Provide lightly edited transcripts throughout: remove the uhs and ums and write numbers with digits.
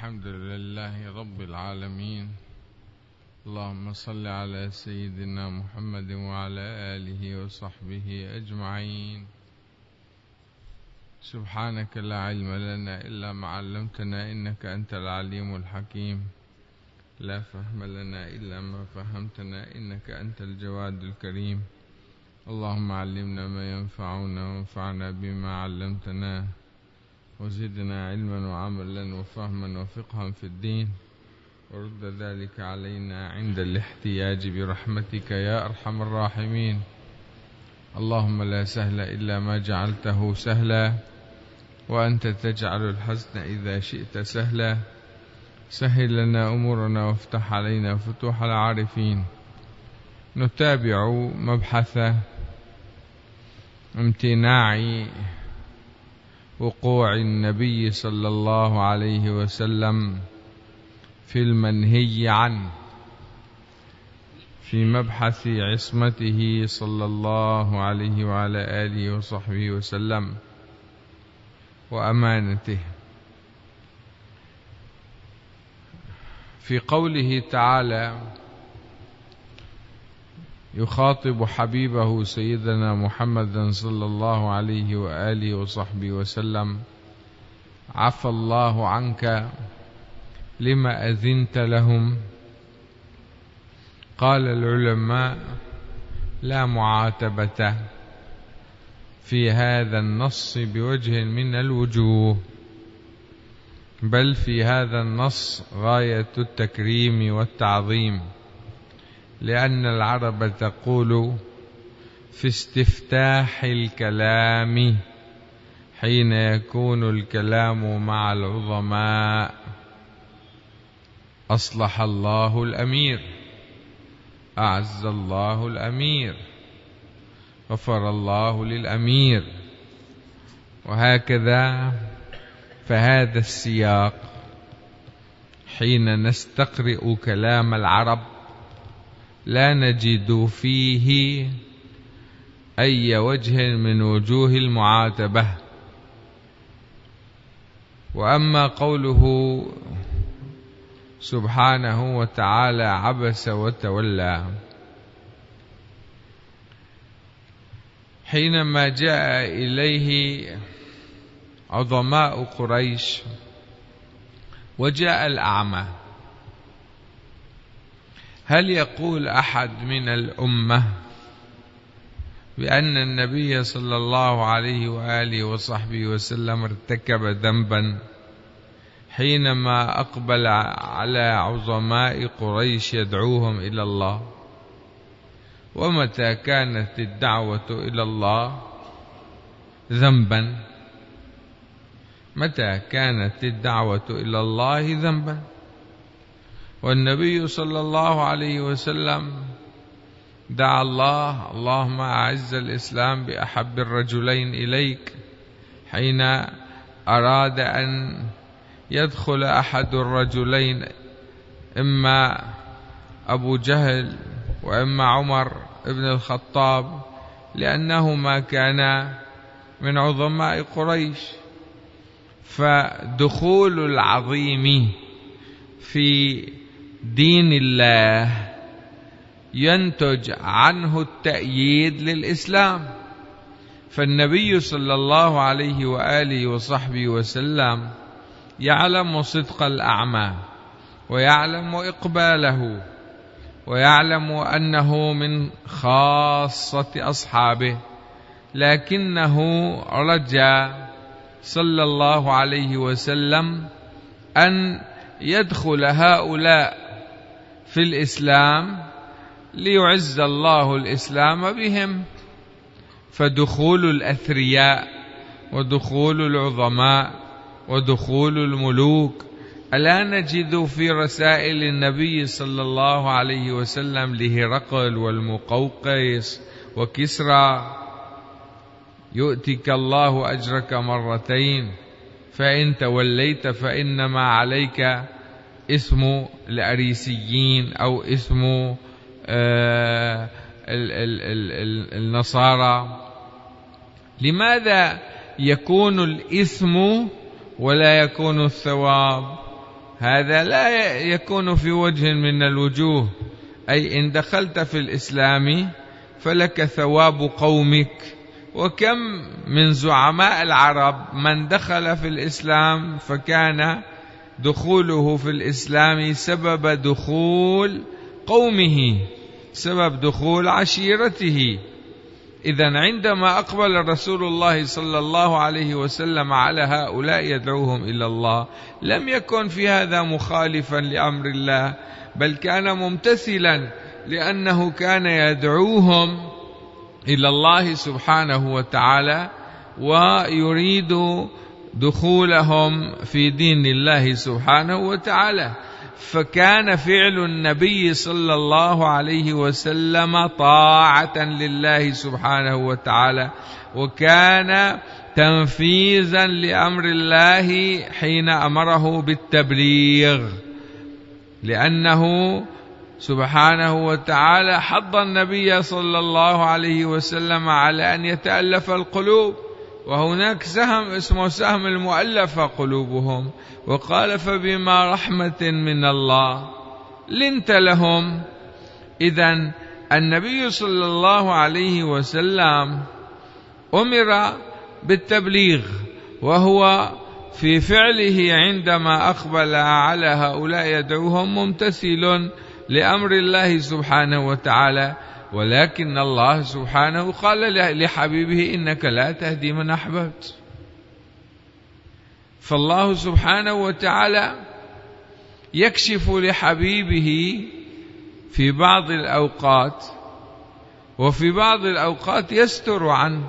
الحمد لله رب العالمين. اللهم صل على سيدنا محمد وعلى آله وصحبه أجمعين. سبحانك لا علم لنا إلا ما علمتنا إنك أنت العليم الحكيم. لا فهم لنا إلا ما فهمتنا إنك أنت الجواد الكريم. اللهم علمنا ما ينفعنا وانفعنا بما علمتنا وزدنا علما وعملا وفهما وفقها في الدين، ورد ذلك علينا عند الاحتياج برحمتك يا أرحم الراحمين. اللهم لا سهل إلا ما جعلته سهلا، وأنت تجعل الحزن إذا شئت سهلا. سهل لنا أمورنا وافتح علينا فتوح العارفين. نتابع مبحث امتناع وقوع النبي صلى الله عليه وسلم في المنهي عنه، في مبحث عصمته صلى الله عليه وعلى آله وصحبه وسلم وأمانته. في قوله تعالى يخاطب حبيبه سيدنا محمد صلى الله عليه وآله وصحبه وسلم: عفى الله عنك لما أذنت لهم. قال العلماء: لا معاتبة في هذا النص بوجه من الوجوه، بل في هذا النص غاية التكريم والتعظيم، لأن العرب تقول في استفتاح الكلام حين يكون الكلام مع العظماء: أصلح الله الأمير، أعز الله الأمير، غفر الله للأمير، وهكذا. فهذا السياق حين نستقرئ كلام العرب لا نجد فيه أي وجه من وجوه المعاتبة. وأما قوله سبحانه وتعالى: عبس وتولى، حينما جاء إليه عظماء قريش وجاء الأعمى، هل يقول أحد من الأمة بأن النبي صلى الله عليه وآله وصحبه وسلم ارتكب ذنبا حينما أقبل على عظماء قريش يدعوهم إلى الله؟ ومتى كانت الدعوة إلى الله ذنبا؟ متى كانت الدعوة إلى الله ذنبا؟ والنبي صلى الله عليه وسلم دعا الله: اللهم أعز الإسلام بأحب الرجلين إليك، حين أراد أن يدخل أحد الرجلين، إما أبو جهل وإما عمر ابن الخطاب، لأنهما كانا من عظماء قريش. فدخول العظيم في دين الله ينتج عنه التأييد للإسلام. فالنبي صلى الله عليه وآله وصحبه وسلم يعلم صدق الأعمى، ويعلم إقباله، ويعلم أنه من خاصة أصحابه، لكنه رجى صلى الله عليه وسلم أن يدخل هؤلاء في الإسلام ليعز الله الإسلام بهم. فدخول الأثرياء ودخول العظماء ودخول الملوك، ألا نجد في رسائل النبي صلى الله عليه وسلم لهرقل والمقوقس وكسرى: يؤتك الله أجرك مرتين فإن توليت فإنما عليك اسم الأريسيين أو اسم النصارى. لماذا يكون الإثم ولا يكون الثواب؟ هذا لا يكون في وجه من الوجوه، أي إن دخلت في الإسلام فلك ثواب قومك. وكم من زعماء العرب من دخل في الإسلام فكان دخوله في الإسلام سبب دخول قومه، سبب دخول عشيرته. إذن عندما أقبل رسول الله صلى الله عليه وسلم على هؤلاء يدعوهم إلى الله، لم يكن في هذا مخالفا لأمر الله، بل كان ممتثلا، لأنه كان يدعوهم إلى الله سبحانه وتعالى ويريد دخولهم في دين الله سبحانه وتعالى. فكان فعل النبي صلى الله عليه وسلم طاعة لله سبحانه وتعالى، وكان تنفيذا لأمر الله حين أمره بالتبليغ، لأنه سبحانه وتعالى حض النبي صلى الله عليه وسلم على أن يتألف القلوب، وهناك سهم اسمه سهم المؤلفة قلوبهم، وقال فبما رحمة من الله لنت لهم. إذن النبي صلى الله عليه وسلم أمر بالتبليغ، وهو في فعله عندما أقبل على هؤلاء يدعوهم ممتثل لأمر الله سبحانه وتعالى. ولكن الله سبحانه قال لحبيبه إنك لا تهدي من أحببت. فالله سبحانه وتعالى يكشف لحبيبه في بعض الأوقات، وفي بعض الأوقات يستر عنه.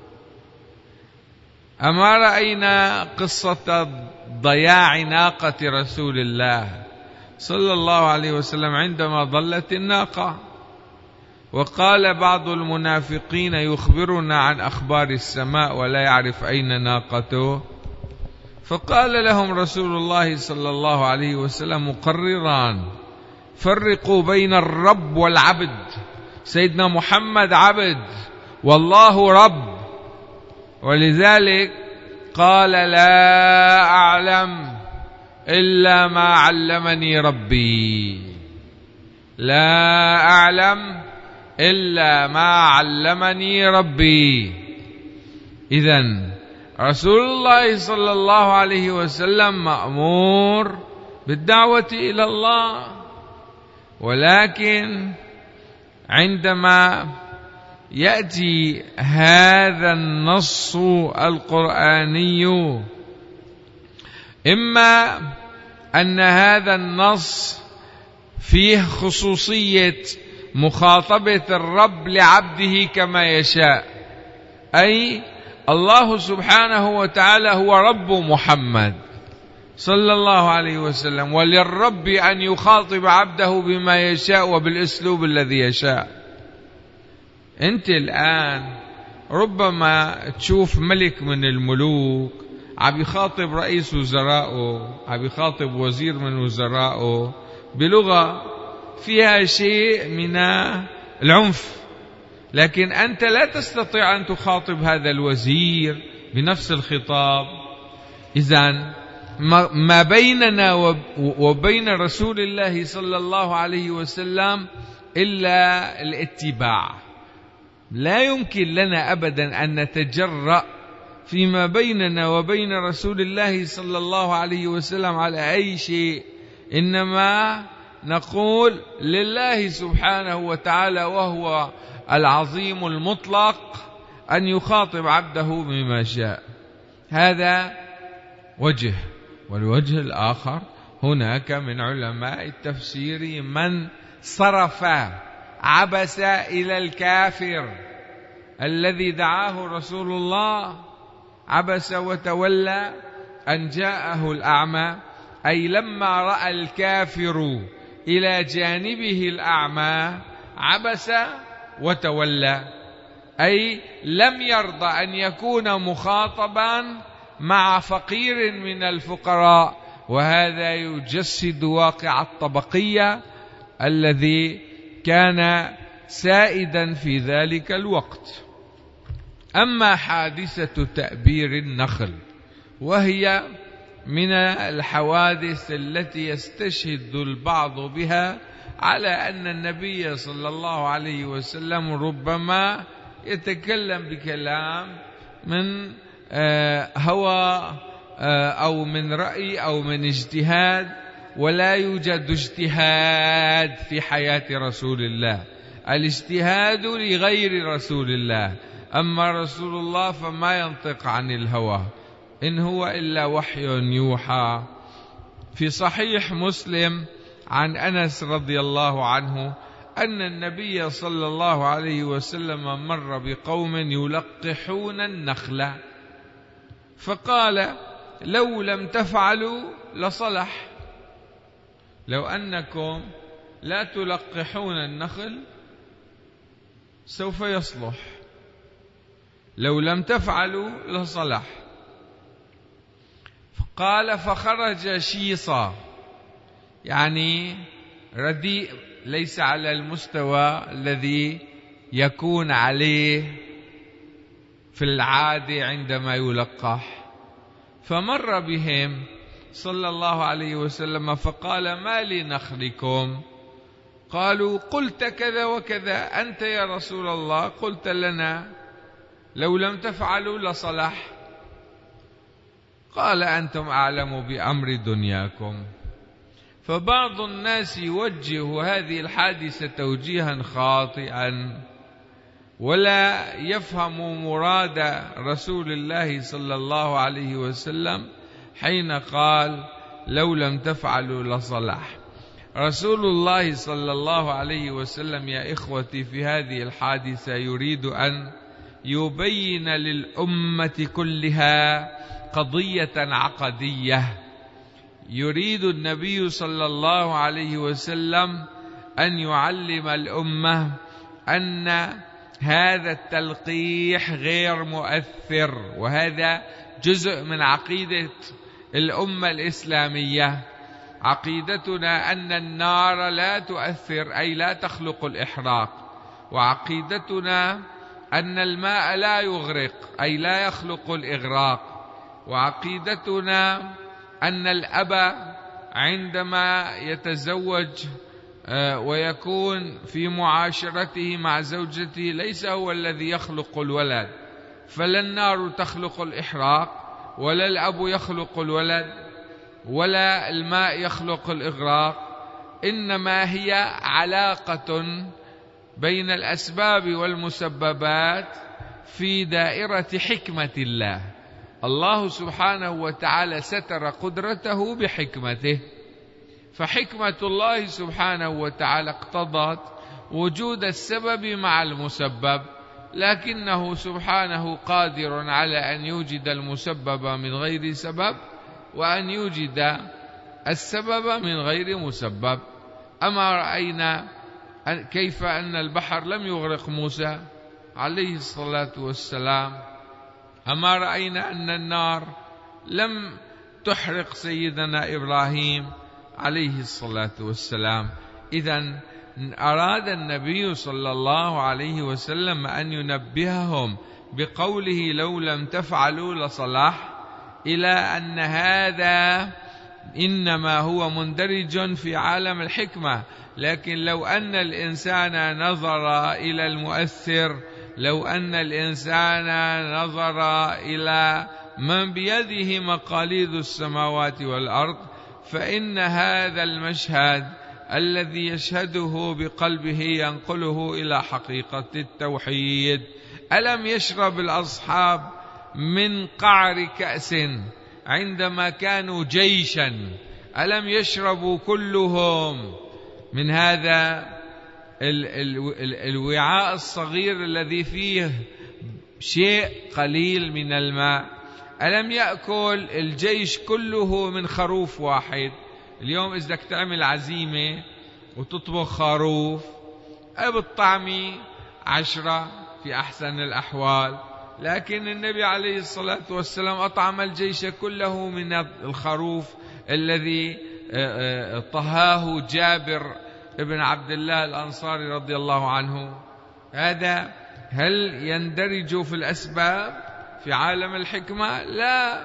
أما رأينا قصة ضياع ناقة رسول الله صلى الله عليه وسلم عندما ضلت الناقة، وقال بعض المنافقين يخبرنا عن أخبار السماء ولا يعرف أين ناقته، فقال لهم رسول الله صلى الله عليه وسلم مقررا فرقوا بين الرب والعبد. سيدنا محمد عبد والله رب، ولذلك قال لا أعلم إلا ما علمني ربي، لا أعلم إلا ما علمني ربي. إذن رسول الله صلى الله عليه وسلم مأمور بالدعوة إلى الله، ولكن عندما يأتي هذا النص القرآني، إما أن هذا النص فيه خصوصية مخاطبة الرب لعبده كما يشاء، أي الله سبحانه وتعالى هو رب محمد صلى الله عليه وسلم، وللرب أن يخاطب عبده بما يشاء وبالأسلوب الذي يشاء. أنت الآن ربما تشوف ملك من الملوك عم يخاطب رئيس وزرائه، عم يخاطب وزير من وزرائه بلغة فيها شيء من العنف، لكن أنت لا تستطيع أن تخاطب هذا الوزير بنفس الخطاب. إذن ما بيننا وبين رسول الله صلى الله عليه وسلم إلا الاتباع. لا يمكن لنا أبدا أن نتجرأ فيما بيننا وبين رسول الله صلى الله عليه وسلم على أي شيء، إنما نقول لله سبحانه وتعالى وهو العظيم المطلق أن يخاطب عبده بما شاء. هذا وجه. والوجه الآخر هناك من علماء التفسير من صرف عبس إلى الكافر الذي دعاه رسول الله، عبس وتولى أن جاءه الأعمى، أي لما رأى الكافر إلى جانبه الأعمى عبس وتولى، أي لم يرضى أن يكون مخاطبا مع فقير من الفقراء. وهذا يجسد واقع الطبقية الذي كان سائدا في ذلك الوقت. أما حادثة تأبير النخل، وهي من الحوادث التي يستشهد البعض بها على أن النبي صلى الله عليه وسلم ربما يتكلم بكلام من هوى أو من رأي أو من اجتهاد، ولا يوجد اجتهاد في حياة رسول الله. الاجتهاد لغير رسول الله، أما رسول الله فما ينطق عن الهوى، إن هو إلا وحي يوحى. في صحيح مسلم عن أنس رضي الله عنه أن النبي صلى الله عليه وسلم مر بقوم يلقحون النخل، فقال: لو لم تفعلوا لصلح. لو أنكم لا تلقحون النخل سوف يصلح، لو لم تفعلوا لصلح. قال: فخرج شيصا، يعني رديء، ليس على المستوى الذي يكون عليه في العادة عندما يلقح. فمر بهم صلى الله عليه وسلم فقال: ما لنخلكم؟ قالوا: قلت كذا وكذا أنت يا رسول الله، قلت لنا لو لم تفعلوا لصلح. قال: أنتم أعلم بأمر دنياكم. فبعض الناس يوجه هذه الحادثة توجيها خاطئا، ولا يفهم مراد رسول الله صلى الله عليه وسلم حين قال: لو لم تفعلوا لصلح. رسول الله صلى الله عليه وسلم يا إخوتي في هذه الحادثة يريد أن يبين للأمة كلها قضية عقدية. يريد النبي صلى الله عليه وسلم أن يعلم الأمة أن هذا التلقيح غير مؤثر، وهذا جزء من عقيدة الأمة الإسلامية. عقيدتنا أن النار لا تؤثر، أي لا تخلق الإحراق، وعقيدتنا أن الماء لا يغرق، أي لا يخلق الإغراق، وعقيدتنا أن الأب عندما يتزوج ويكون في معاشرته مع زوجته ليس هو الذي يخلق الولد، فلا النار تخلق الإحراق، ولا الأب يخلق الولد، ولا الماء يخلق الإغراق، إنما هي علاقة بين الأسباب والمسببات في دائرة حكمة الله. الله سبحانه وتعالى ستر قدرته بحكمته، فحكمة الله سبحانه وتعالى اقتضت وجود السبب مع المسبب، لكنه سبحانه قادر على أن يوجد المسبب من غير سبب، وأن يوجد السبب من غير مسبب. أما رأينا كيف أن البحر لم يغرق موسى عليه الصلاة والسلام، أما رأينا أن النار لم تحرق سيدنا إبراهيم عليه الصلاة والسلام. إذن أراد النبي صلى الله عليه وسلم أن ينبههم بقوله لو لم تفعلوا لصلح، إلى أن هذا إنما هو مندرج في عالم الحكمة. لكن لو أن الإنسان نظر إلى المؤثر، لو أن الإنسان نظر إلى من بيده مقاليد السماوات والأرض، فإن هذا المشهد الذي يشهده بقلبه ينقله إلى حقيقة التوحيد. ألم يشرب الأصحاب من قعر كأس عندما كانوا جيشا؟ ألم يشربوا كلهم من هذا الوعاء الصغير الذي فيه شيء قليل من الماء؟ ألم يأكل الجيش كله من خروف واحد؟ اليوم إذا بدك تعمل عزيمة وتطبخ خروف بالطعمة 10 في أحسن الأحوال، لكن النبي عليه الصلاة والسلام أطعم الجيش كله من الخروف الذي طهاه جابر ابن عبد الله الأنصاري رضي الله عنه. هذا هل يندرج في الأسباب في عالم الحكمة؟ لا،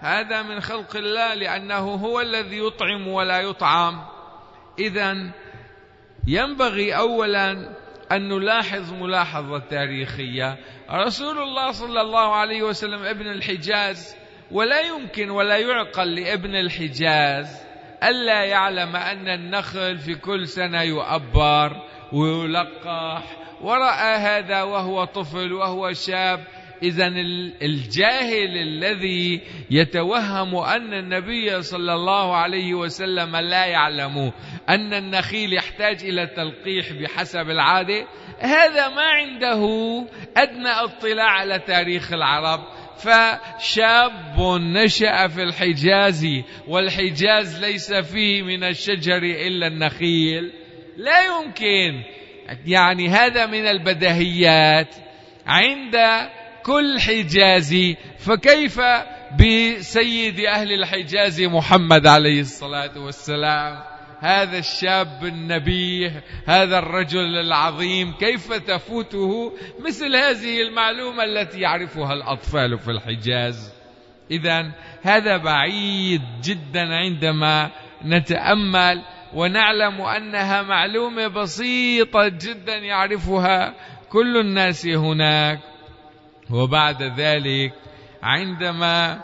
هذا من خلق الله، لأنه هو الذي يطعم ولا يطعم. إذن ينبغي أولا أن نلاحظ ملاحظة تاريخية. رسول الله صلى الله عليه وسلم ابن الحجاز، ولا يمكن ولا يعقل لابن الحجاز ألا يعلم أن النخل في كل سنة يؤبر ويلقح، ورأى هذا وهو طفل وهو شاب. إذن الجاهل الذي يتوهم أن النبي صلى الله عليه وسلم لا يعلم أن النخيل يحتاج إلى تلقيح بحسب العادة، هذا ما عنده أدنى اطلاع على تاريخ العرب. فشاب نشأ في الحجاز والحجاز ليس فيه من الشجر إلا النخيل، لا يمكن. يعني هذا من البديهيات عند كل حجازي، فكيف بسيد أهل الحجاز محمد عليه الصلاة والسلام، هذا الشاب النبيه، هذا الرجل العظيم، كيف تفوته مثل هذه المعلومة التي يعرفها الأطفال في الحجاز؟ إذن هذا بعيد جدا عندما نتأمل ونعلم أنها معلومة بسيطة جدا يعرفها كل الناس هناك. وبعد ذلك عندما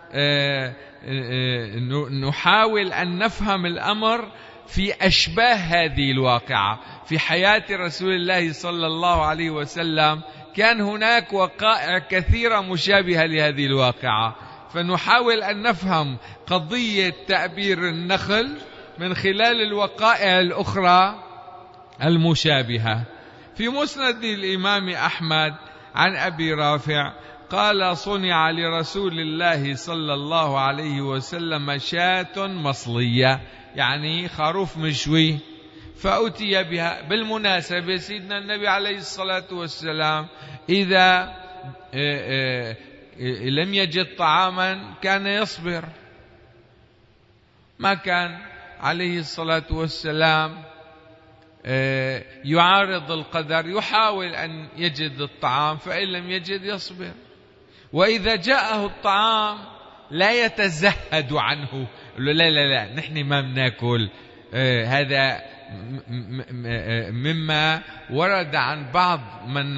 نحاول أن نفهم الأمر في أشباه هذه الواقعة في حياة رسول الله صلى الله عليه وسلم، كان هناك وقائع كثيرة مشابهة لهذه الواقعة، فنحاول أن نفهم قضية تأبير النخل من خلال الوقائع الأخرى المشابهة. في مسند الإمام أحمد عن أبي رافع قال: صنع لرسول الله صلى الله عليه وسلم شاة مصلية، يعني خروف مشوي، فأتي بها. بالمناسبة سيدنا النبي عليه الصلاة والسلام إذا لم يجد طعاما كان يصبر، ما كان عليه الصلاة والسلام يعارض القدر، يحاول أن يجد الطعام، فإن لم يجد يصبر. وإذا جاءه الطعام لا يتزهد عنه، لا لا لا نحن ما بناكل. هذا مما ورد عن بعض من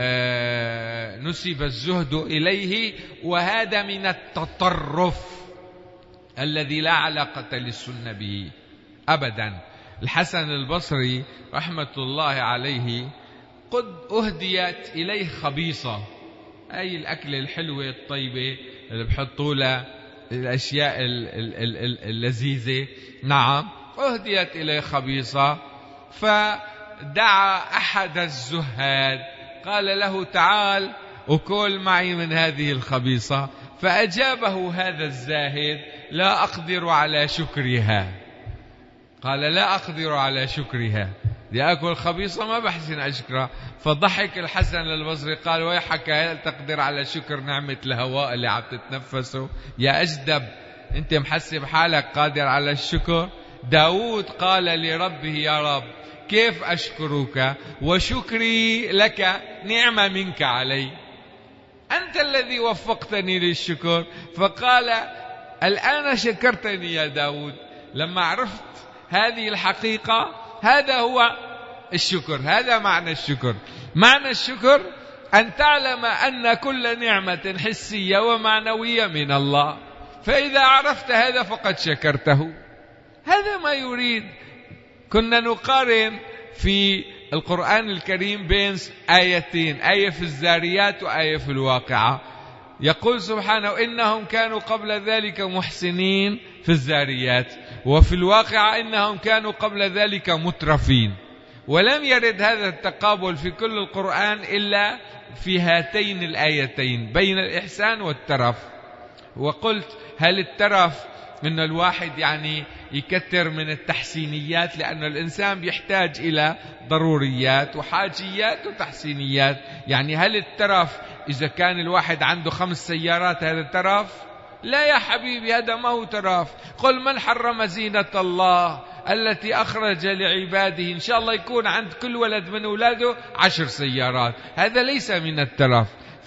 نسب الزهد إليه، وهذا من التطرف الذي لا علاقة للسنة به أبدا. الحسن البصري رحمة الله عليه قد أهديت إليه خبيصة، أي الأكل الحلوة الطيبة اللي بحطوا له الأشياء اللذيذة، نعم أهديت إليه خبيصة. فدعا أحد الزهاد قال له: تعال وكل معي من هذه الخبيصة. فأجابه هذا الزاهد: لا أقدر على شكرها. قال: لا أقدر على شكرها، لأكل خبيصة ما بحسن أشكرها. فضحك الحسن البصري قال: ويحك، هل تقدر على شكر نعمة الهواء اللي عم تتنفسه؟ يا أجدب، أنت محسب حالك قادر على الشكر؟ داود قال لربه: يا رب كيف أشكرك وشكري لك نعمة منك علي، أنت الذي وفقتني للشكر. فقال: الآن شكرتني يا داود. لما عرفت هذه الحقيقة، هذا هو الشكر، هذا معنى الشكر. معنى الشكر أن تعلم أن كل نعمة حسية ومعنوية من الله، فإذا عرفت هذا فقد شكرته. هذا ما يريد. كنا نقارن في القرآن الكريم بين آيتين، آية في الذاريات وآية في الواقعة. يقول سبحانه: إنهم كانوا قبل ذلك محسنين في الذاريات، وفي الواقعة إنهم كانوا قبل ذلك مترفين. ولم يرد هذا التقابل في كل القرآن إلا في هاتين الآيتين، بين الإحسان والترف. وقلت: هل الترف من الواحد يعني يكتر من التحسينيات، لأن الإنسان بيحتاج إلى ضروريات وحاجيات وتحسينيات. يعني هل الترف إذا كان الواحد عنده 5 سيارات هذا ترف؟ لا يا حبيبي، هذا ما هو ترف. قل: من حرم زينة الله التي أخرج لعباده؟ إن شاء الله يكون عند كل ولد من أولاده 10 سيارات، هذا ليس من الترف.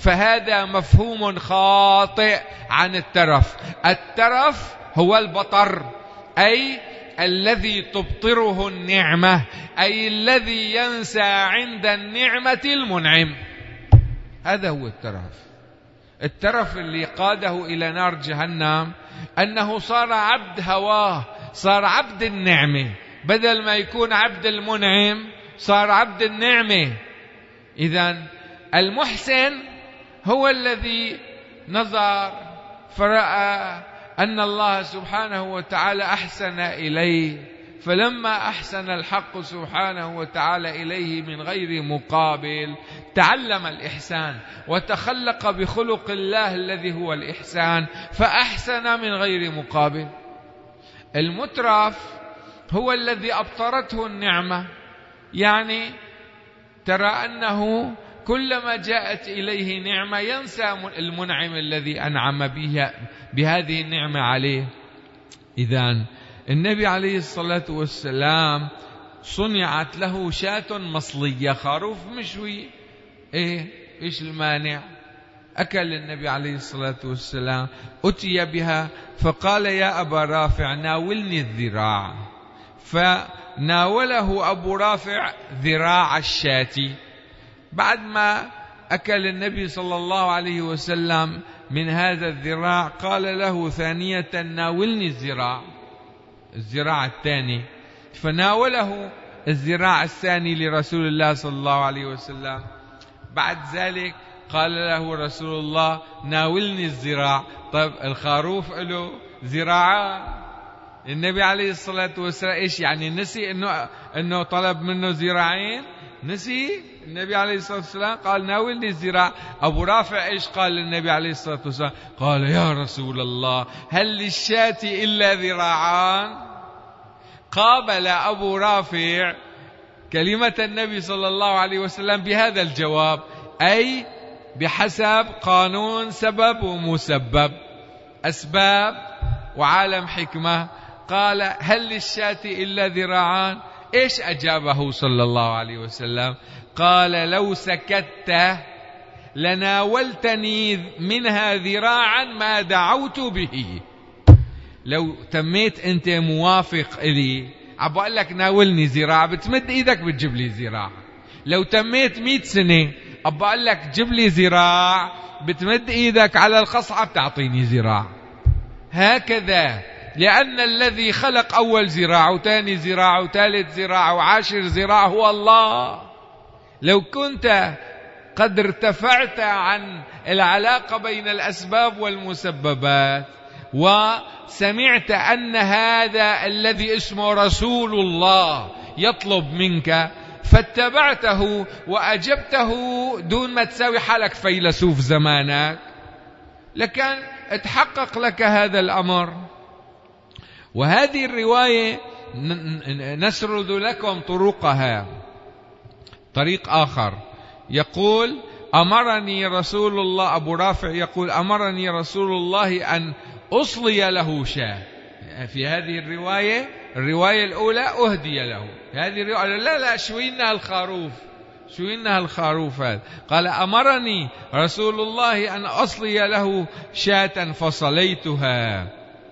فهذا مفهوم خاطئ عن الترف. الترف هو البطر، أي الذي تبطره النعمة، أي الذي ينسى عند النعمة المنعم. هذا هو الترف. الترف اللي قاده إلى نار جهنم أنه صار عبد هواه، صار عبد النعمة، بدل ما يكون عبد المنعم صار عبد النعمة. إذن المحسن هو الذي نظر فرأى أن الله سبحانه وتعالى أحسن إليه، فلما أحسن الحق سبحانه وتعالى إليه من غير مقابل تعلم الإحسان وتخلق بخلق الله الذي هو الإحسان فأحسن من غير مقابل. المترف هو الذي أبطرته النعمة، يعني ترى أنه كلما جاءت إليه نعمة ينسى المنعم الذي أنعم بهذه النعمة عليه. إذن النبي عليه الصلاة والسلام صنعت له شاة مصلية، خروف مشوي، إيش المانع؟ أكل النبي عليه الصلاة والسلام، أتي بها فقال يا أبا رافع ناولني الذراع، فناوله أبو رافع ذراع الشاة. بعد ما أكل النبي صلى الله عليه وسلم من هذا الذراع قال له ثانية ناولني الذراع الثاني، فناوله الذراع الثاني لرسول الله صلى الله عليه وسلم. بعد ذلك قال له رسول الله ناولني الذراع. طيب الخروف له ذراعان، النبي عليه الصلاة والسلام إيش يعني نسي إنه طلب منه ذراعين؟ نسي النبي عليه الصلاة والسلام قال ناولني الذراع. أبو رافع إيش قال للنبي عليه الصلاة والسلام؟ قال يا رسول الله هل للشاة إلا ذراعان؟ قابل أبو رافع كلمة النبي صلى الله عليه وسلم بهذا الجواب، أي بحسب قانون سبب ومسبب، أسباب وعالم حكمة. قال هل للشاة إلا ذراعان؟ إيش أجابه صلى الله عليه وسلم؟ قال لو سكت لناولتني منها ذراعا ما دعوت به. لو تميت أنت موافق إلي أقول لك ناولني ذراع، بتمد إيدك بتجيب لي ذراع. لو تميت 100 سنة أقول لك جيب لي ذراع، بتمد إيدك على القصعة بتعطيني ذراع. هكذا، لأن الذي خلق أول ذراع وثاني ذراع وثالث ذراع وعاشر ذراع هو الله. لو كنت قد ارتفعت عن العلاقة بين الأسباب والمسببات وسمعت أن هذا الذي اسمه رسول الله يطلب منك فاتبعته وأجبته دون ما تساوي حالك فيلسوف زمانك، لكن اتحقق لك هذا الأمر. وهذه الرواية نسرد لكم طرقها. طريق آخر يقول أمرني رسول الله، أبو رافع يقول أمرني رسول الله أن أصلي له شاة. في هذه الرواية الأولى أهدي له، هذه الرواية لا شوي إنها الخروف هذا. قال أمرني رسول الله أن أصلي له شاة فصليتها.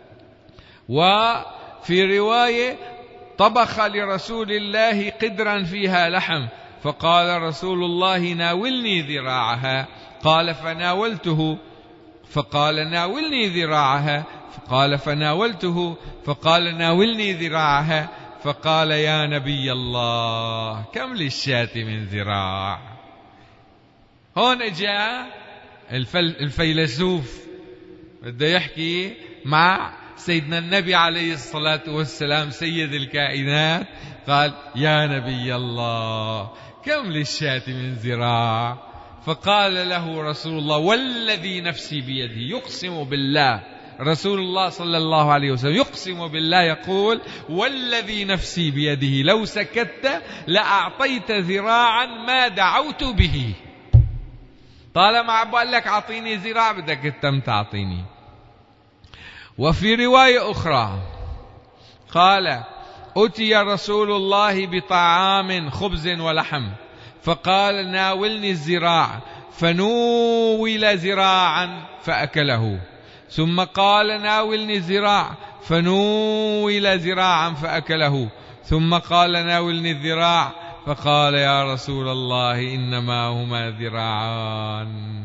وفي رواية طبخ لرسول الله قدرا فيها لحم فقال رسول الله ناولني ذراعها، قال فناولته، فقال ناولني ذراعها، فقال فناولته، فقال ناولني ذراعها، فقال يا نبي الله كم للشاة من ذراع. هون جاء الفيلسوف بده يحكي مع سيدنا النبي عليه الصلاة والسلام سيد الكائنات، قال يا نبي الله كم للشاة من ذراع؟ فقال له رسول الله والذي نفسي بيده، يقسم بالله رسول الله صلى الله عليه وسلم يقسم بالله يقول والذي نفسي بيده لو سكت لأعطيت ذراعا ما دعوت به. طالما بقول لك أعطيني ذراع بدك التم تعطيني. وفي رواية أخرى قال أتي رسول الله بطعام خبز ولحم فقال ناولني الذراع، فنول ذراعا فأكله، ثم قال ناولني الذراع فنول ذراعا فأكله، ثم قال ناولني الذراع فقال يا رسول الله إنما هما ذراعان.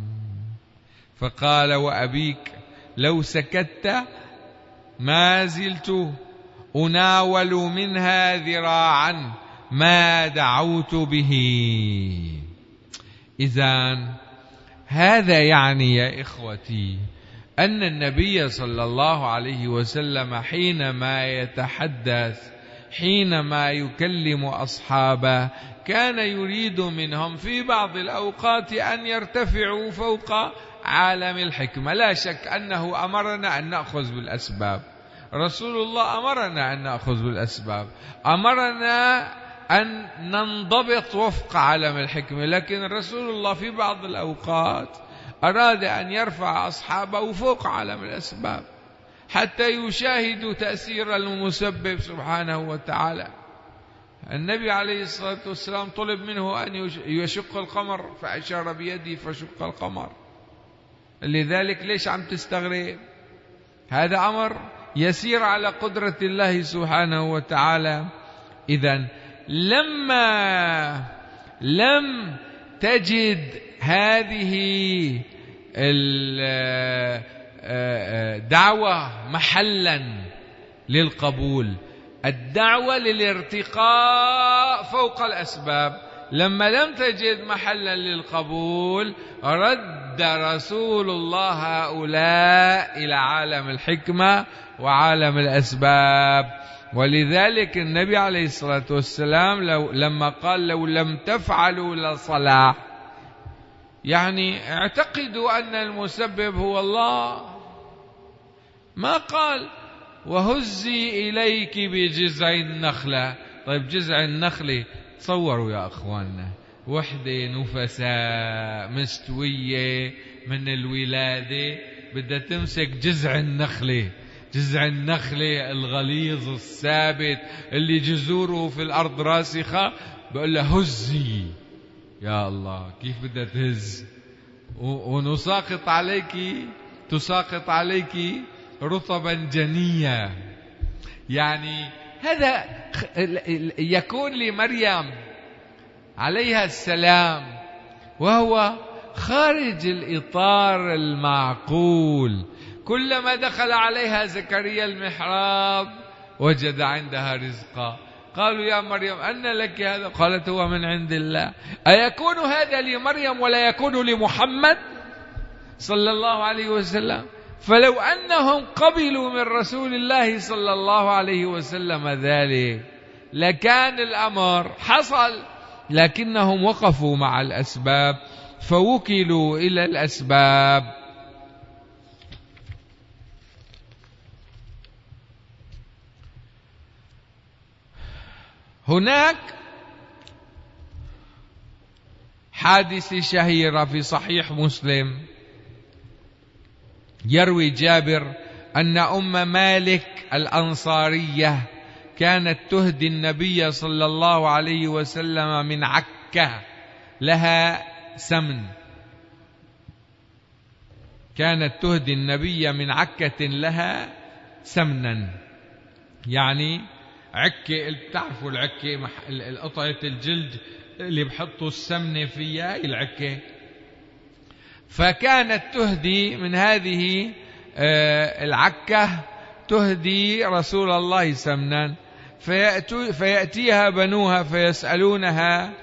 فقال وأبيك لو سكت ما زلت أناول منها ذراعا ما دعوت به. إذن هذا يعني يا إخوتي أن النبي صلى الله عليه وسلم حينما يتحدث، حينما يكلم أصحابه، كان يريد منهم في بعض الأوقات أن يرتفعوا فوق عالم الحكمة. لا شك أنه أمرنا أن نأخذ بالأسباب، رسول الله أمرنا أن نأخذ بالأسباب، أمرنا أن ننضبط وفق عالم الحكمة، لكن رسول الله في بعض الأوقات أراد أن يرفع أصحابه فوق عالم الأسباب حتى يشاهدوا تأثير المسبب سبحانه وتعالى. النبي عليه الصلاة والسلام طلب منه أن يشق القمر فأشار بيده فشق القمر. لذلك ليش عم تستغرب؟ هذا أمر يسير على قدرة الله سبحانه وتعالى. إذن لما لم تجد هذه الدعوة محلا للقبول، الدعوة للارتقاء فوق الأسباب، لما لم تجد محلا للقبول رد رسول الله هؤلاء إلى عالم الحكمة وعالم الأسباب. ولذلك النبي عليه الصلاة والسلام لما قال لو لم تفعلوا لصلاح، يعني اعتقدوا أن المسبب هو الله. ما قال وهزي إليك بجذع النخلة. طيب جذع النخلة تصوروا يا أخواننا وحدة نفساء مستوية من الولادة بدها تمسك جذع النخلة، جذع النخلة الغليظ الثابت اللي جذوره في الأرض راسخة، بقول له هزي. يا الله كيف بدها تهز؟ ونساقط عليك، تساقط عليك رطبا جنيا. يعني هذا يكون لمريم عليها السلام وهو خارج الإطار المعقول. كلما دخل عليها زكريا المحراب وجد عندها رزقا. قالوا يا مريم أن لك هذا؟ قالت هو من عند الله. أيكون هذا لمريم ولا يكون لمحمد صلى الله عليه وسلم؟ فلو أنهم قبلوا من رسول الله صلى الله عليه وسلم ذلك لكان الأمر حصل، لكنهم وقفوا مع الأسباب فوكلوا إلى الأسباب. هناك حادثة شهيرة في صحيح مسلم، يروي جابر أن أم مالك الأنصارية كانت تهدي النبي صلى الله عليه وسلم من عكة لها سمن، كانت تهدي النبي من عكة لها سمنا، يعني عكة، بتعرفوا العكة قطعة الجلد اللي بحطوا السمنة فيها العكة. فكانت تهدي من هذه العكة، تهدي رسول الله سمنا، فيأتيها بنوها فيسألونها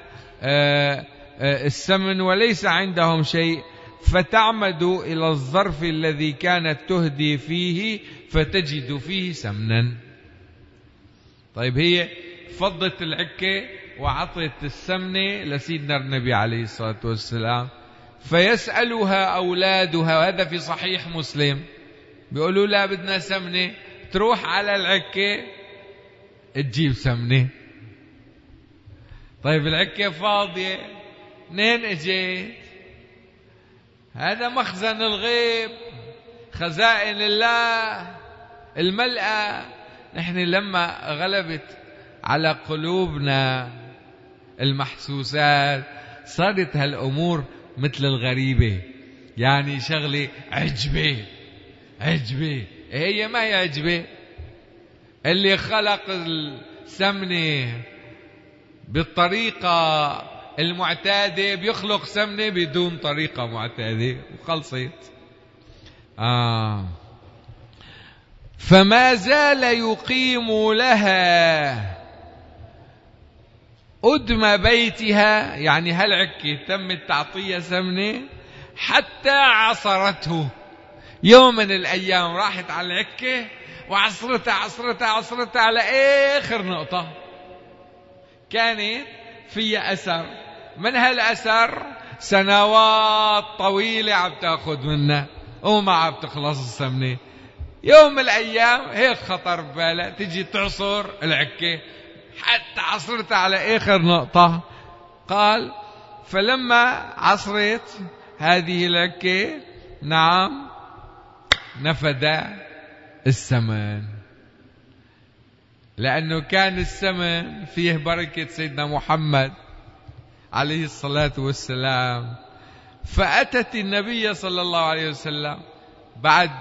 السمن وليس عندهم شيء، فتعمد إلى الظرف الذي كانت تهدي فيه فتجد فيه سمنا. طيب هي فضت العكة وعطت السمنة لسيدنا النبي عليه الصلاة والسلام، فيسألها أولادها، هذا في صحيح مسلم، بيقولوا لا بدنا سمنة، تروح على العكة تجيب سمنة. طيب العكة فاضية، منين اجيت؟ هذا مخزن الغيب، خزائن الله الملأة. نحن لما غلبت على قلوبنا المحسوسات صارت هالأمور مثل الغريبة، يعني شغلة عجبة. هي ما هي عجبة. اللي خلق السمنة بالطريقة المعتادة بيخلق سمنة بدون طريقة معتادة وخلصت. فما زال يقيم لها أدم بيتها، يعني هالعكة تمت تعطيها سمنة حتى عصرته. يوم من الأيام راحت على العكة وعصرتها على آخر نقطة كانت فيها أثر. من هالأثر سنوات طويلة عم تأخذ منها وما عم تخلص السمنة. يوم من الأيام هيك خطر ببالها تجي تعصر العكة حتى عصرتها على آخر نقطة. قال فلما عصرت هذه العكة نعم نفد السمن، لأنه كان السمن فيه بركة سيدنا محمد عليه الصلاة والسلام. فأتت النبي صلى الله عليه وسلم بعد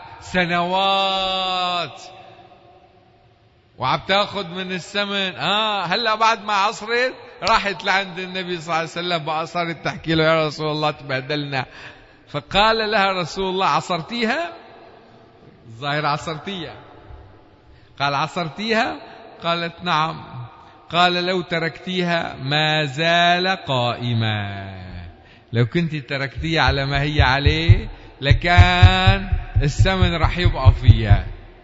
سنوات وعم تاخذ من السمن. هلا بعد ما عصرت راحت لعند النبي صلى الله عليه وسلم بقى صارت تحكي له يا رسول الله تبهدلنا. فقال لها رسول الله عصرتيها؟ الظاهر عصرتيها. قال عصرتيها؟ قالت نعم. قال لو تركتيها ما زال قائما، لو كنت تركتيها على ما هي عليه لكان السمن رح يبقى فيها.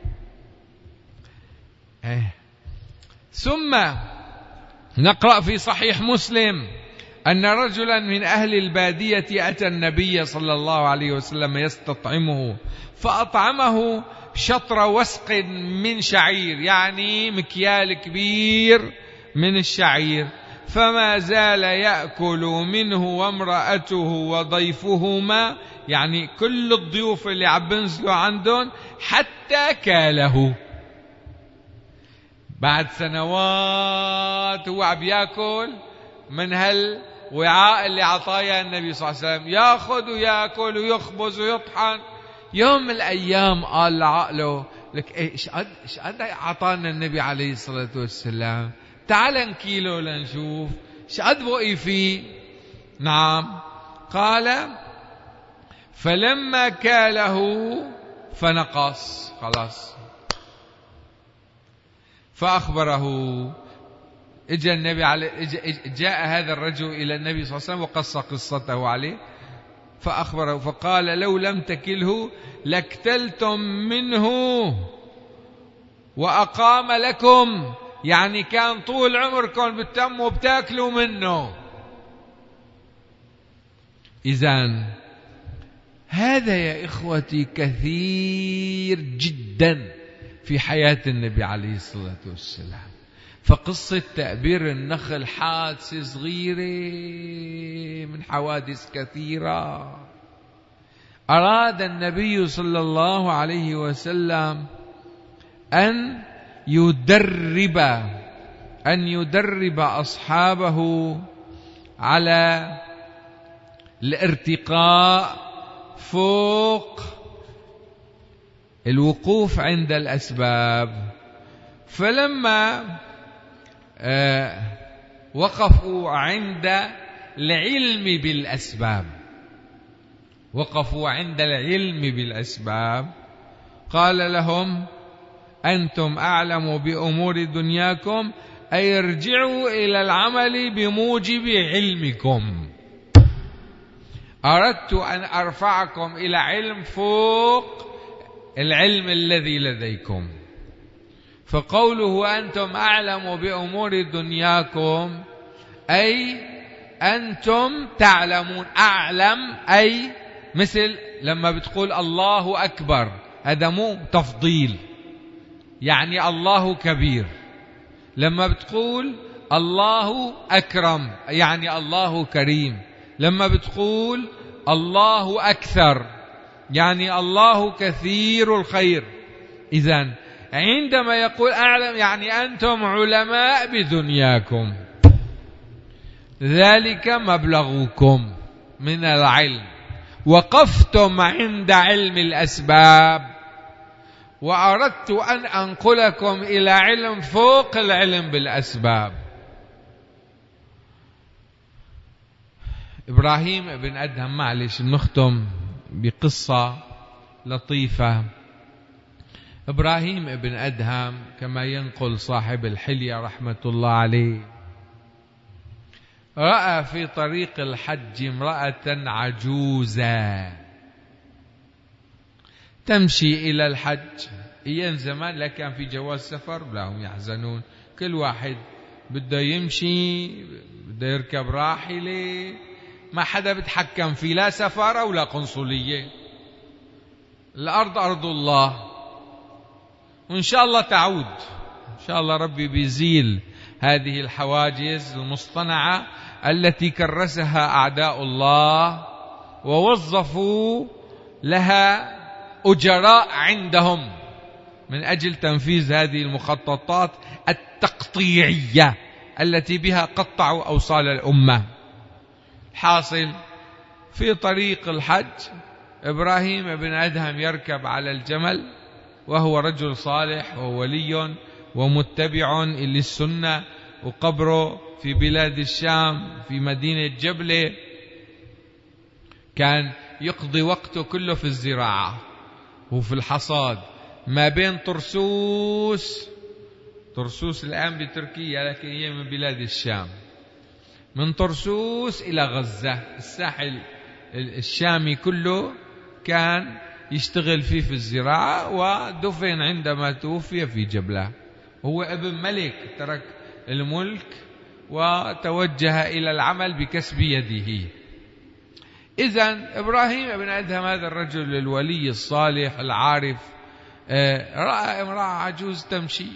ثم نقرأ في صحيح مسلم أن رجلا من أهل البادية أتى النبي صلى الله عليه وسلم يستطعمه، فأطعمه شطر وسق من شعير، يعني مكيال كبير من الشعير، فما زال يأكل منه وامرأته وضيفهما، يعني كل الضيوف اللي عم بنزلوا عندهم، حتى كاله. بعد سنوات هو عم يأكل من هالوعاء اللي عطايا النبي صلى الله عليه وسلم، يأخذ ويأكل ويخبز ويطحن. يوم من الأيام قال لعقله لك ايش قد عطانا النبي عليه الصلاة والسلام، تعال نكيله لنشوف ايش قد بقي فيه. نعم. قال فلما كاله فنقص، خلاص. فأخبره، جاء هذا الرجل إلى النبي صلى الله عليه وسلم وقص قصته عليه، فأخبره فقال لو لم تكله لاكتلتم منه وأقام لكم، يعني كان طول عمركم بتتموا بتاكلوا منه. إذن هذا يا إخوتي كثير جدا في حياة النبي عليه الصلاة والسلام. فقصة تأبير النخل حادثة صغيرة من حوادث كثيرة. أراد النبي صلى الله عليه وسلم أن يدرب أصحابه على الارتقاء فوق الوقوف عند الأسباب. فلما وقفوا عند العلم بالأسباب، قال لهم أنتم أعلم بأمور دنياكم، أي ارجعوا إلى العمل بموجب علمكم. أردت أن أرفعكم إلى علم فوق العلم الذي لديكم. فقوله أنتم أعلم بأمور دنياكم أي أنتم تعلمون. أعلم أي مثل لما بتقول الله أكبر، هذا مو تفضيل، يعني الله كبير. لما بتقول الله أكرم يعني الله كريم. لما بتقول الله أكثر يعني الله كثير الخير. إذن عندما يقول أعلم يعني أنتم علماء بدنياكم، ذلك مبلغكم من العلم، وقفتم عند علم الأسباب، وأردت أن أنقلكم إلى علم فوق العلم بالأسباب. إبراهيم بن أدهم، معلش نختم بقصة لطيفة. إبراهيم بن أدهم كما ينقل صاحب الحلية رحمة الله عليه، رأى في طريق الحج امرأة عجوزة تمشي إلى الحج. أيام زمان لا كان في جواز سفر، لا هم يحزنون، كل واحد بده يمشي، بده يركب راحلة، ما حدا بتحكم فيه، لا سفارة ولا قنصلية. الأرض أرض الله، وإن شاء الله تعود، إن شاء الله ربي بيزيل هذه الحواجز المصطنعة التي كرسها أعداء الله ووظفوا لها أجراء عندهم من أجل تنفيذ هذه المخططات التقطيعية التي بها قطعوا أوصال الأمة. حاصل في طريق الحج إبراهيم بن أدهم يركب على الجمل، وهو رجل صالح وولي ومتبع للسنة، وقبره في بلاد الشام في مدينة جبلة. كان يقضي وقته كله في الزراعة وفي الحصاد ما بين طرسوس الآن بتركيا، لكن هي من بلاد الشام، من طرسوس إلى غزة، الساحل الشامي كله كان يشتغل فيه في الزراعة، ودفن عندما توفي في جبلة. هو ابن ملك، ترك الملك وتوجه إلى العمل بكسب يده. إذن إبراهيم بن أدهم هذا الرجل الولي الصالح العارف رأى امرأة عجوز تمشي،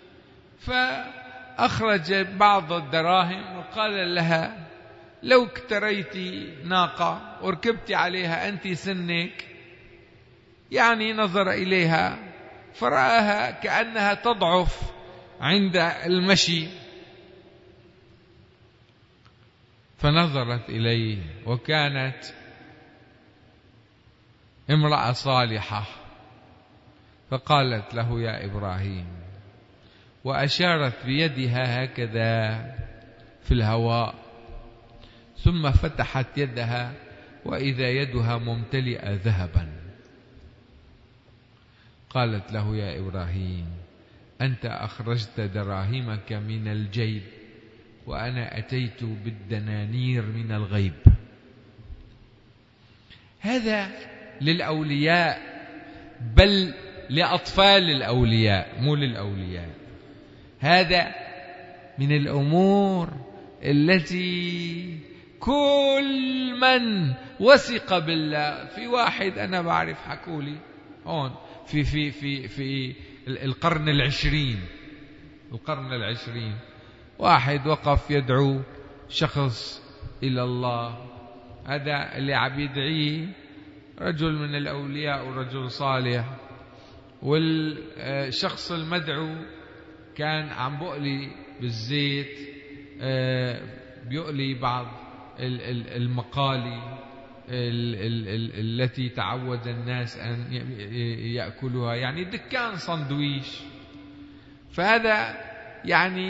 فأخرج بعض الدراهم وقال لها: لو اكتريت ناقة وركبت عليها أنت سنك، يعني نظر إليها فرآها كأنها تضعف عند المشي، فنظرت إليه، وكانت امرأة صالحة، فقالت له: يا إبراهيم، وأشارت بيدها هكذا في الهواء، ثم فتحت يدها وإذا يدها ممتلئة ذهبا. قالت له: يا إبراهيم، أنت أخرجت دراهمك من الجيب، وأنا أتيت بالدنانير من الغيب. هذا للأولياء، بل لأطفال الأولياء، مو للأولياء. هذا من الأمور التي كل من وثق بالله. في واحد أنا بعرف حكولي هون في القرن العشرين، واحد وقف يدعو شخص إلى الله، هذا اللي عم يدعيه رجل من الأولياء ورجل صالح، والشخص المدعو كان عم بقلي بالزيت، بيقلي بعض المقالي التي تعود الناس أن يأكلوها، يعني دكان صندويش. فهذا يعني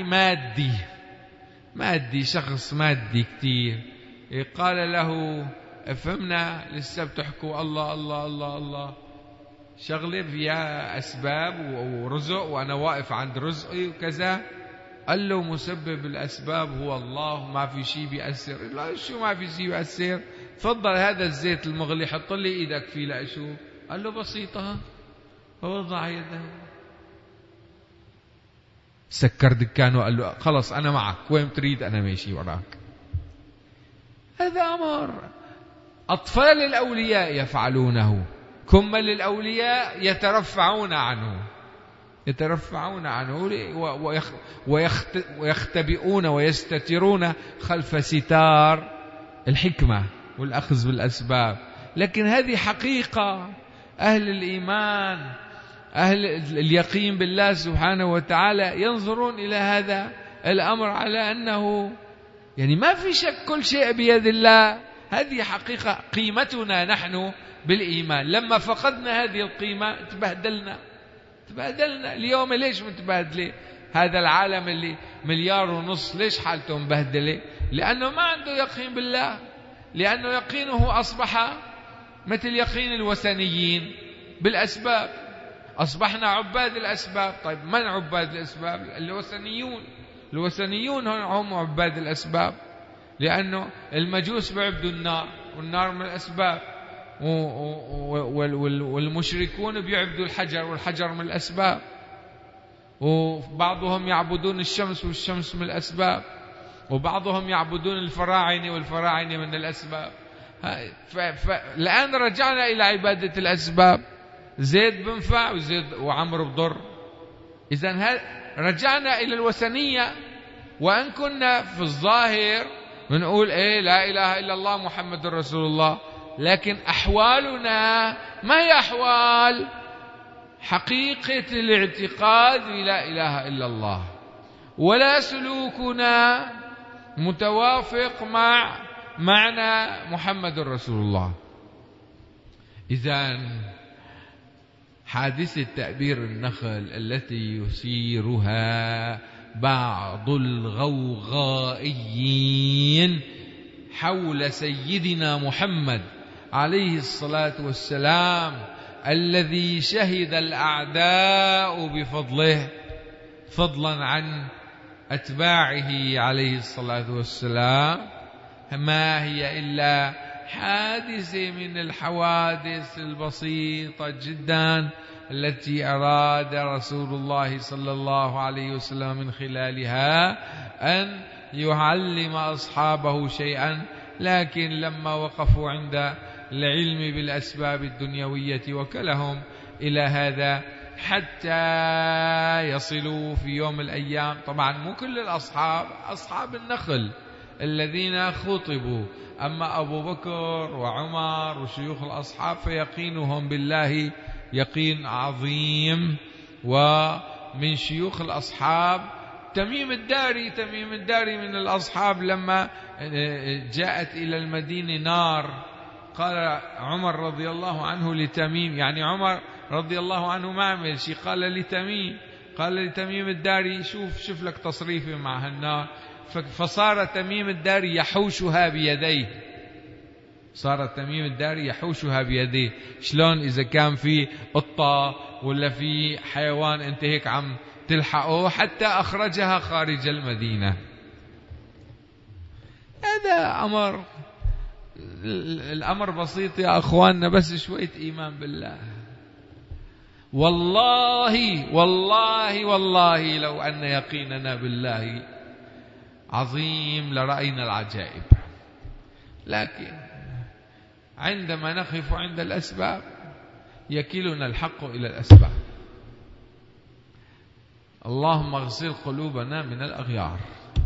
مادي، شخص مادي كتير. قال له: فهمنا لسه بتحكوا الله الله الله الله، شغلة فيها أسباب ورزق، وأنا واقف عند رزقي وكذا. قال له: مسبب الأسباب هو الله، ما في شيء بيأثر. لا، شو ما في شيء بيأثر؟ تفضل هذا الزيت المغلي حط لي إيدك فيه لأشوف. قال له: بسيطة. فوضع يده، سكر دكانه، قال له: خلص أنا معك، وين تريد أنا ماشي وراك. هذا أمر أطفال الأولياء يفعلونه، كمل الأولياء يترفعون عنه ويختبئون ويستترون خلف ستار الحكمة والأخذ بالأسباب. لكن هذه حقيقة. أهل الإيمان، أهل اليقين بالله سبحانه وتعالى ينظرون إلى هذا الأمر على أنه يعني ما في شك، كل شيء بيد الله. هذه حقيقة قيمتنا نحن بالإيمان. لما فقدنا هذه القيمة تبهدلنا. اليوم ليش متبهدلة؟ هذا العالم اللي 1.5 مليار ليش حالته مبهدلة؟ لأنه ما عنده يقين بالله، لأنه يقينه أصبح مثل يقين الوثنيين بالأسباب. أصبحنا عباد الأسباب. طيب من عباد الأسباب؟ الوثنيون هم عباد الأسباب، لأنه المجوس بيعبدوا النار، والنار من الأسباب، والمشركون بيعبدوا الحجر، والحجر من الأسباب، وبعضهم يعبدون الشمس، والشمس من الأسباب، وبعضهم يعبدون الفراعنة، والفراعنة من الأسباب. فالآن رجعنا إلى عبادة الأسباب. زيد بنفع وعمر بضر. إذن رجعنا إلى الوثنية. وأن كنا في الظاهر بنقول لا إله إلا الله محمد رسول الله، لكن أحوالنا ما هي أحوال حقيقة الاعتقاد لا إله إلا الله، ولا سلوكنا متوافق مع معنى محمد رسول الله. إذن حادثة تأبير النخل التي يثيرها بعض الغوغائيين حول سيدنا محمد عليه الصلاة والسلام، الذي شهد الأعداء بفضله فضلا عن أتباعه عليه الصلاة والسلام، ما هي إلا حادثة من الحوادث البسيطة جدا التي أراد رسول الله صلى الله عليه وسلم من خلالها أن يعلم أصحابه شيئا. لكن لما وقفوا عند العلم بالأسباب الدنيوية وكلهم إلى هذا حتى يصلوا في يوم من الأيام. طبعا مو كل الأصحاب، أصحاب النخل الذين خطبوا، أما أبو بكر وعمر وشيوخ الأصحاب فيقينهم بالله يقين عظيم. ومن شيوخ الأصحاب تميم الداري من الأصحاب، لما جاءت إلى المدينة نار قال عمر رضي الله عنه لتميم، يعني عمر رضي الله عنه ما عمل شيء، قال لتميم الداري شوف لك تصريفي مع هالنار. فصار تميم الداري يحوشها بيديه. شلون إذا كان في قطة ولا في حيوان أنت هيك عم تلحقه، حتى أخرجها خارج المدينة. هذا الأمر بسيط يا أخواننا، بس شوية إيمان بالله. والله لو أن يقيننا بالله عظيم لرأينا العجائب. لكن عندما نقف عند الأسباب يكلنا الحق إلى الأسباب. اللهم اغسل قلوبنا من الأغيار.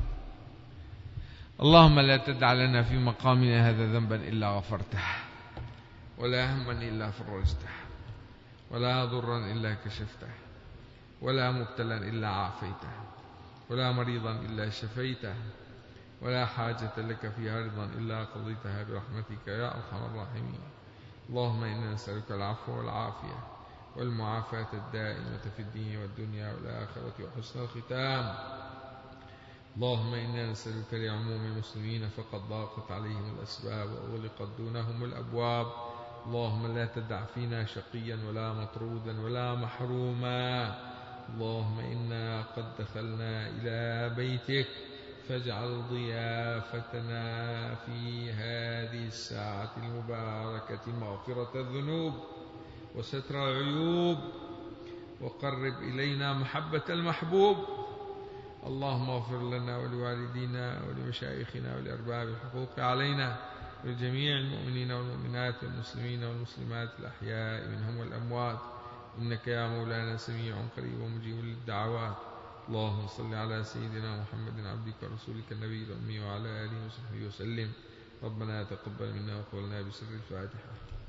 اللهم لا تدع لنا في مقامنا هذا ذنبا إلا غفرته، ولا هما إلا فرجته، ولا ضرا إلا كشفته، ولا مبتلا إلا عافيته، ولا مريضا إلا شفيته، ولا حاجة لك فيها رضا إلا قضيتها برحمتك يا أرحم الراحمين. اللهم إنا نسألك العفو والعافية والمعافاة الدائمة في الدين والدنيا والآخرة وحسن الختام. اللهم إنا نسألك لعموم المسلمين فقد ضاقت عليهم الأسباب وأغلقت دونهم الأبواب. اللهم لا تدع فينا شقيا ولا مطرودا ولا محروما. اللهم إنا قد دخلنا إلى بيتك، فاجعل ضيافتنا في هذه الساعة المباركة مغفرة الذنوب وستر العيوب، وقرب إلينا محبة المحبوب. اللهم اغفر لنا ولوالدينا ولمشايخنا ولأرباب الحقوق علينا ولجميع المؤمنين والمؤمنات والمسلمين والمسلمات الأحياء منهم والأموات، إنك يا مولانا سميع قريب ومجيب للدعوات. اللهم صل على سيدنا محمد عبدك ورسولك النبي الأمي وعلى آله وصحبه وسلم. ربنا تقبل منا وقبلنا بسر الفاتحة.